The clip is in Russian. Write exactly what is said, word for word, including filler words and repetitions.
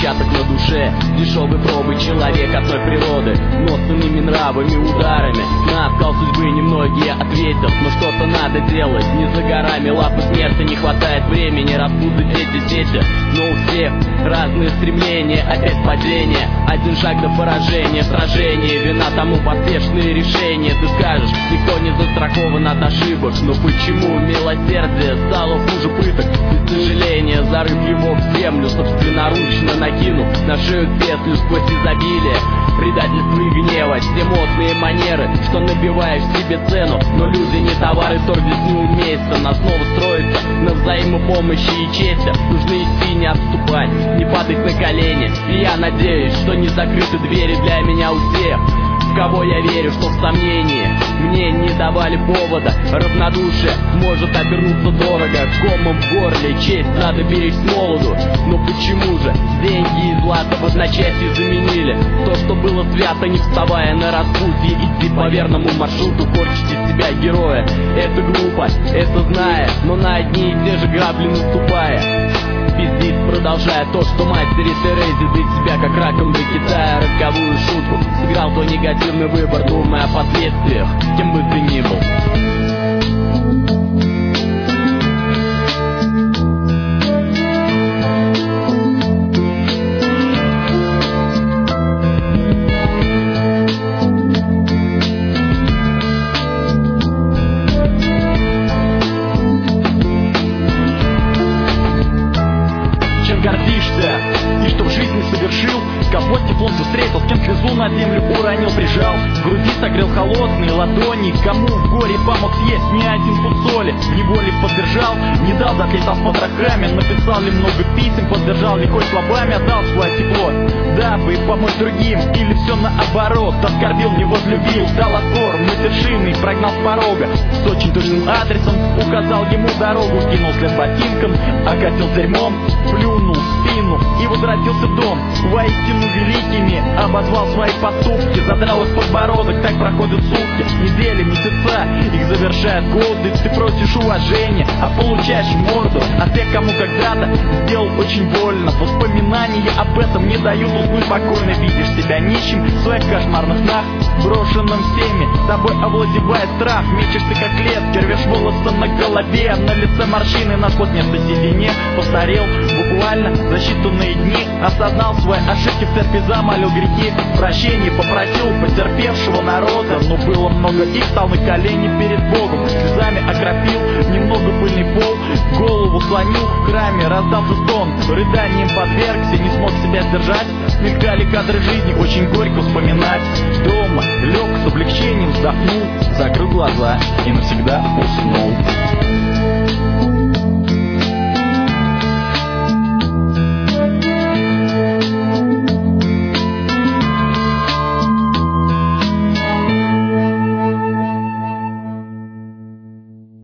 отпечаток на душе. Дешевый пробы человек одной природы, но с иными нравами, ударами. На скал судьбы немногие ответят, но что-то надо делать. Не за горами лапы смерти, не хватает времени распутать эти сети. Но у всех разные стремления, опять падение, один шаг до поражения, сражение. Вина тому поспешные решения. Ты скажешь, никто не застрахован от ошибок, но почему милосердие стало хуже пыток? Без сожаления, зарыв его в землю, собственноручно накинув на шею петлю сквозь изобилие предательства и гнева, все модные манеры, что набиваешь себе цену. Но люди не товары, торг здесь не уместен. Основа строится на взаимопомощи и чести. Нужно идти, не отступать, не падать на колени. И я надеюсь, что не закрыты двери для меня у всех, в кого я верю, что в сомнении мне не давали повода. Равнодушие может обернуться дорого, комом в горле, честь надо беречь с молоду. Но почему же деньги и злато в одночасье заменили то, что было свято, не вставая на распутье? Идти по верному маршруту, корчить из себя героя — это глупо, это зная, но на одни и те же грабли наступая. Пиздит, продолжая то, что матери Терези до себя как раком до Китая. Роковую шутку сыграл то негативный выбор, думая о последствиях, кем бы ты ни был. Гордишься, и что в жизни совершил, кого теплом ты встретил, с кем слезу на землю уронил, прижал, в груди согрел холодные ладони, кому в горе помог съесть не один пуд соли, неволе поддержал, не дал затлетал с потрохами, написал ли много писем, поддержал ли хоть словами, отдал свое тепло, дабы помочь другим, или все наоборот, оскорбил, не возлюбил, дал отпор, матершинный, прогнал с порога, с очень точным адресом указал ему дорогу, кинул след ботинком, окатил дерьмом, плюнул в спину и возвратился в дом. Воистину великими обозвал свои поступки, задрал их подбородок, так проходят сутки, недели, месяца, их завершают годы. Ты просишь уважения, а получаешь морду от тех, кому когда-то сделал очень больно. Воспоминания об этом не дают уснуть спокойно. Видишь себя нищим в своих кошмарных снах, брошенным всеми, тобой овладевает страх. Мечешься как лет, рвешь волосы на голове, на лице морщины, нашлось место седине. Постарел буквально за считанные дни, осознал свои ошибки, в церкви замолил грехи, прощения попросил потерпевшего народа. Но было много их, стал на колени перед Богом, слезами окропил немного пыльный пол, голову слонил в храме, раздался стон, рыданием подвергся, не смог себя сдержать. Мелькали кадры жизни, очень горько вспоминать. Дома лег с облегчением, вздохнул, закрыл глаза и навсегда уснул.